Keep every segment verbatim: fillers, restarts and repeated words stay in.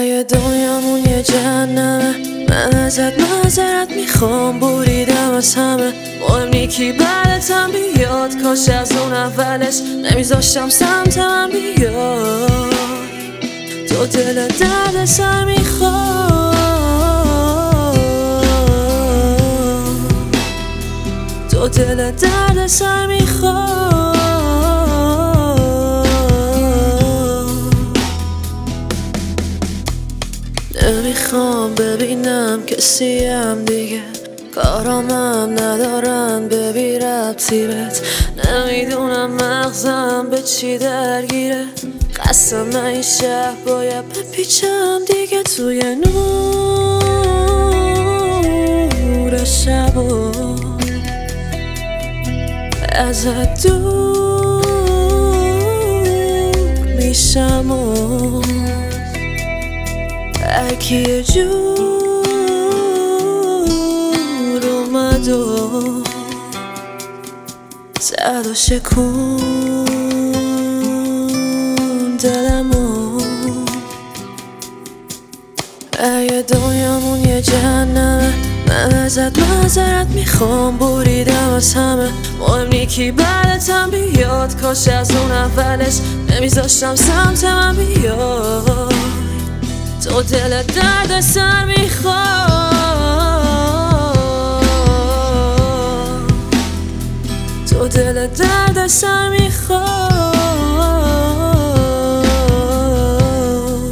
اگه دنیامون یه جهنمه من ازت معذرت میخوام، بریدم از همه. مهم نی کی بعدتم بیاد، کاش از اون اولش نمیذاشتم سمت من بیاد. تو دل درد سر میخوام، تو دل درد سر میخوام. نمیخوام ببینم کسیم دیگه، کارامم ندارن به بی ربطی بهت. نمیدونم مغزم به چی درگیره، قسم من این شهر باید بپیچم دیگه توی نور شبا. ازت دور میشم و اگه یه جور اومد و زد و شکون دلمو. اگه دنیامون یه جهنمه من ازت معذرت میخوام، بریدم از همه. مهم نی کی بعدتم بیاد، کاش از اون اولش نمیذاشتم سمت من بیاد. تو دل درد سر میخوام، تو دل درد سر میخوام.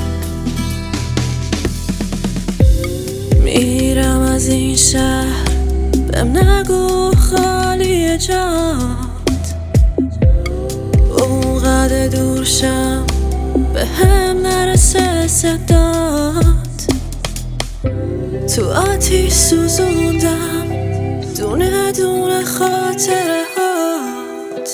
میرم از این شهر بهم نگو خالی جات، اونقدر دور شم به هم نرسه صدات. تو آتیش سوزوندم دونه دونه خاطره هات،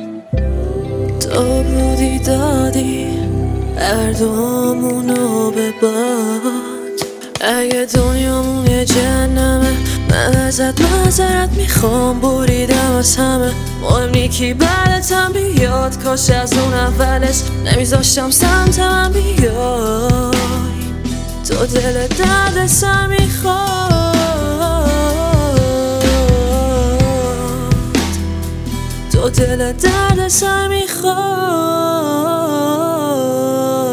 تو بودی دادی هر دومونو به باد. اگه دنیامون یه جهنمه من ازت معذرت میخوام، بریدم از همه. مهم نی کی بعدتم بیاد، کاش از اون اولش نمیذاشتم سمت من بیای. تو دل درد سر میخواد، تو دل درد سر میخواد.